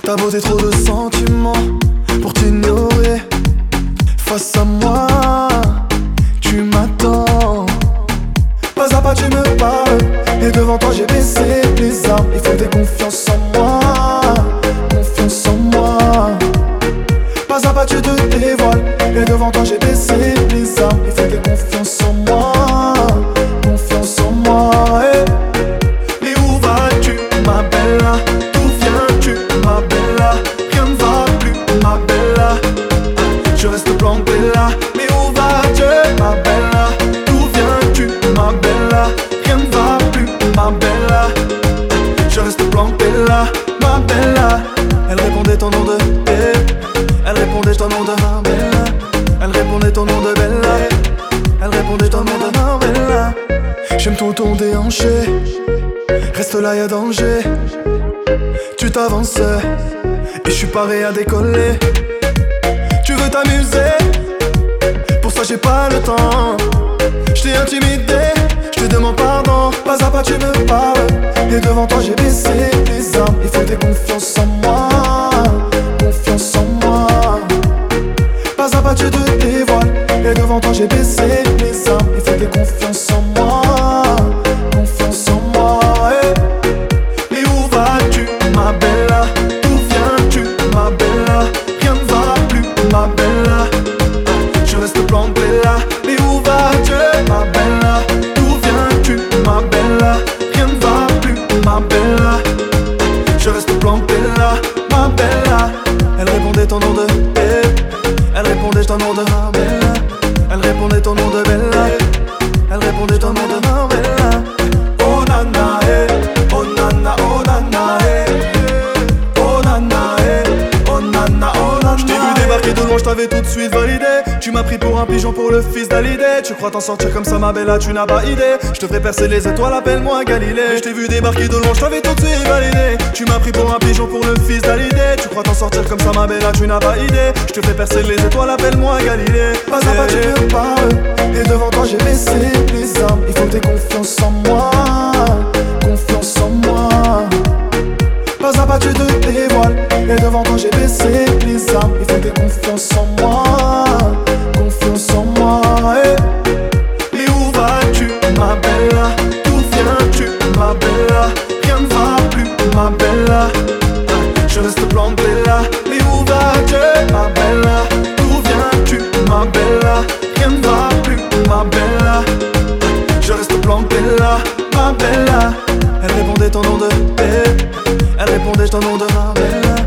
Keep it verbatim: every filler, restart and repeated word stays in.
T'as posé trop de sentiments pour t'ignorer. Face à moi, tu m'attends. Pas à pas tu me parles, et devant toi j'ai baissé les armes. Il faut que t'aies confiance en moi, confiance en moi. Pas à pas tu te dévoiles, et devant toi j'ai baissé les armes. Il faut que t'aies confiance en moi, confiance en moi. Hey. Mais où vas-tu ma bella? D'où viens-tu ma bella? Rien ne va plus ma bella. Je reste planté là. Mais où vas-tu ma bella? D'où viens-tu ma bella? Rien ne va plus ma bella. Je reste planté là, ma bella. Elle répondait ton nom de belle. Elle répondait ton nom de ma bella. Elle répondait ton nom de bella. Elle répondait ton nom de ma bella. J'aime ton ton déhanché. Reste là y'a danger. Tu t'avances et je suis paré à décoller. Tu veux t'amuser, pour ça j'ai pas le temps. Je t'ai intimidé, je te demande pardon. Pas à pas tu me parles, et devant toi j'ai baissé les armes. Il faut que t'aies confiance en moi, confiance en moi. Pas à pas tu te dévoiles, et devant toi j'ai baissé les armes. Il faut que t'aies confiance en moi, confiance en moi. Hey. Mais où vas-tu ma bella? D'où viens-tu ma bella? Rien ne va plus ma bella. Je reste planté là. Mais où vas-tu ma bella? D'où viens-tu ma bella? Rien ne va plus ma bella. Je reste planté là, ma bella. Elle répondait ton nom de belle. Elle répondait ton nom de ma bella. Elle répondait ton nom de bella. Elle répondait ton nom de ma bella. Oh nana eh, oh nana, oh nana eh. Oh nana eh, oh nana, oh nana. Je t'ai vu débarquer de loin, je t'avais tout de suite validé. Tu m'as pris pour un pigeon, pour le fils d'Hallyday. Tu crois t'en sortir comme ça ma bella, tu n'as pas idée. Je te ferai percer les étoiles, appelle-moi Galilée. Je t'ai vu débarquer de loin, je t'avais tout de suite validé. Tu m'as pris pour un pigeon, pour le fils d'Hallyday. Tu crois t'en sortir comme ça ma bella, tu n'as pas idée. Je te ferai percer les étoiles, appelle-moi Galilée. Pas à pas tu me parles, et devant toi j'ai baissé les armes. Il faut que t'aies confiance en moi, confiance en moi. Pas à pas tu te dévoiles, et devant toi j'ai baissé les armes. Il faut que t'aies confiance en moi, confiance en moi. Hey. Mais où vas-tu ma bella? D'où viens-tu ma bella? Rien ne va plus ma bella. Je reste planté là. Mais où vas-tu ma bella? D'où viens-tu ma bella? Rien ne va plus ma bella. Je reste planté là, ma bella. Elle répondait ton nom de belle. Elle répondait ton nom de ma bella.